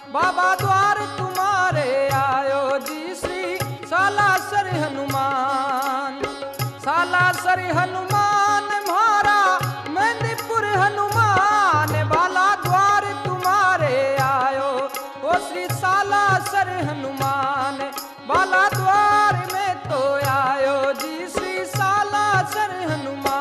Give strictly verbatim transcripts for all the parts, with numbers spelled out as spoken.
बाबा द्वार तुम्हारे आयो जी श्री सालासर हनुमान। सालासर हनुमान म्हारा मेंदीपुर हनुमान, बाला द्वार तुम्हारे आयो ओ श्री सालासर हनुमान। बाला द्वार में तो आयो जी श्री सालासर हनुमान।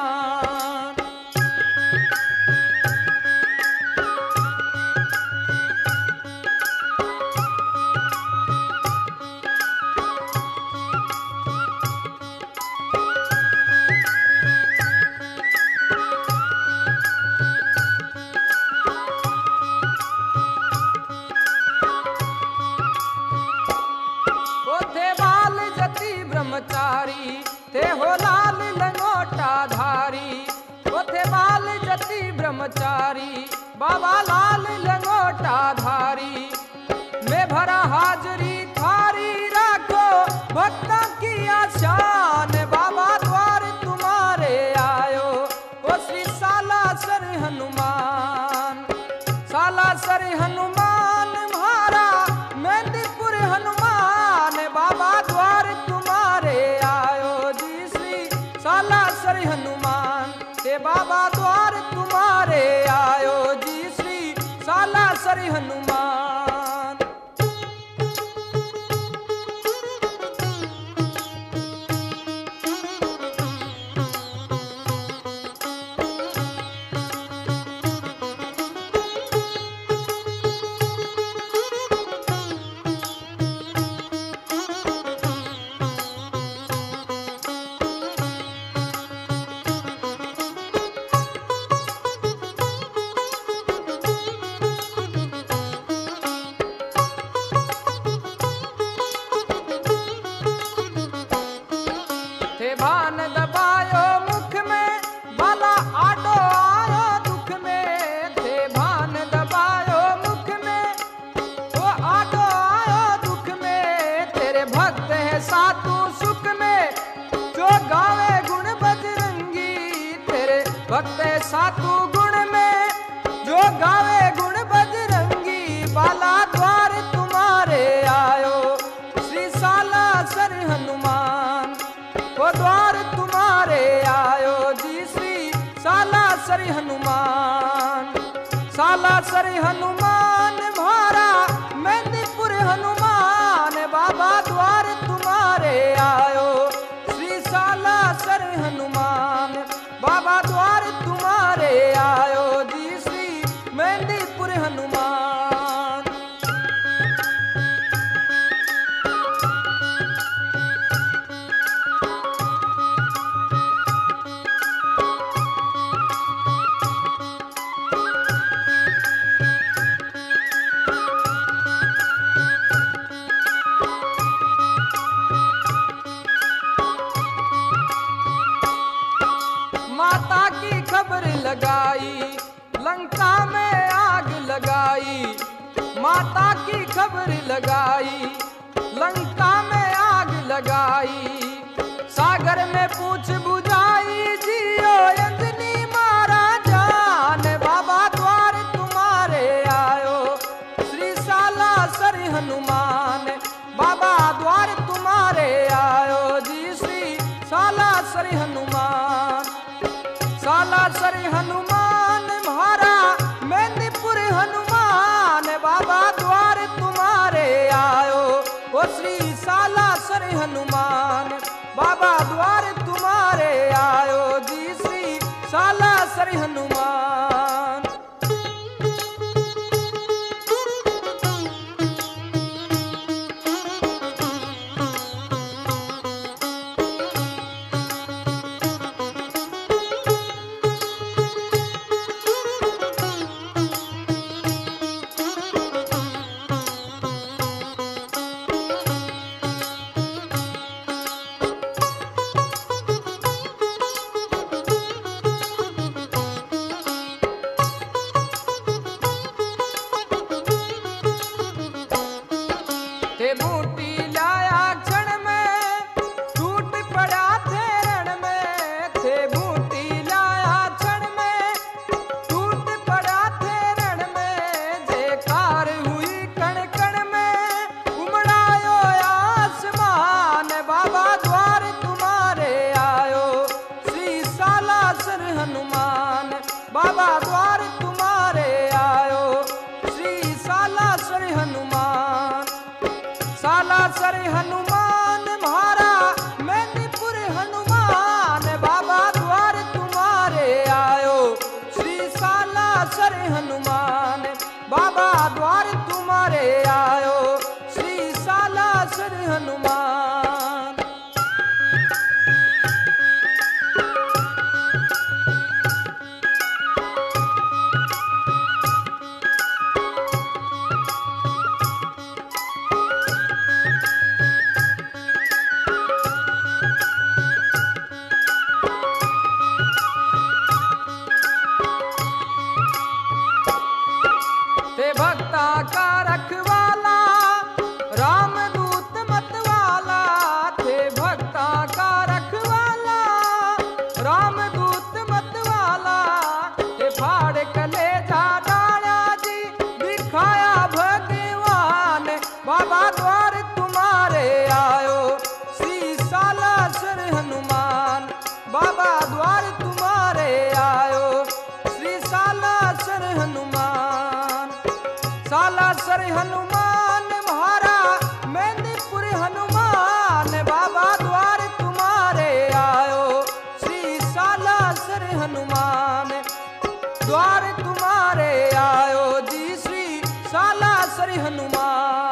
ब्रह्मचारी थे हो लाल लंगोटा धारी, वो थे बाल जति ब्रह्मचारी बाबा लाल लंगोटा धारी। मैं भरा हाजरी थारी रखो भक्तों की आशान, बाबा द्वार तुम्हारे आयो ओ श्री सालासर हनुमान। सालासर हनुमान म्हारा मेंदीपुर हनुमान, बाबा द्वार सालासर हनुमान के बाबा द्वार तुम्हारे आयो जी श्री सालासर हनुमान। भान दबायो मुख में बाला आडो आयो दुख में, थे भान दबायो मुख में वो आडो आयो दुख में। तेरे भक्त है सातु सुख में जो गावे गुण बजरंगी, तेरे भक्त है सातु गुण में जो गावे गुण बजरंगी। बाला द्वार तुम्हारे आयो श्री सालासर हनुमान, वो द्वार तुम्हारे आयो जी श्री सालासर हनुमान। सालासर हनुमान म्हारा मेंदीपुर हनुमान, बाबा द्वार तुम्हारे आयो श्री सालासर हनुमान। बाबा द्वार तुम्हारे आयो जी श्री मेंदीपुर हनुमान। माता की खबर लगाई लंका में आग लगाई, माता की खबर लगाई लंका में आग लगाई। सागर में पूछ बुझाई जियो अंजनी मारा जान, बाबा द्वार तुम्हारे आयो श्री सालासर हनुमान। बाबा द्वार तुम्हारे आयो जी श्री सालासर हनुमान। सालासर हनुमान म्हारा मेंदीपुर हनुमान, बाबा द्वार तुम्हारे आयो ओ श्री सालासर हनुमान। बाबा द्वार तुम्हारे आयो जी श्री सालासर हनुमान। कण हनुमान, सालासर हनुमान म्हारा मेदिनीपुर हनुमान, बाबा द्वार तुम्हारे आयो श्री सालासर हनुमान, बाबा द्वार तुम्हारे आयो श्री सालासर हनुमान। ते भक्ता का रखवाला रामदूत मतवाला, थे भक्ता का रखवाला रामदूत मतवाला, ते फाड़ कलेजा डाला जी दिखाया भगवान, बाबा द्वार तुम्हारे आयो श्री सालासर हनुमान, बाबा द्वार तुम्हारे आयो श्री सालासर हनुमान, सालासर हनुमान म्हारा मेदिनीपुर हनुमान, बाबा द्वार तुम्हारे आयो श्री सालासर हनुमान, द्वार तुम्हारे आयो जी श्री सालासर हनुमान।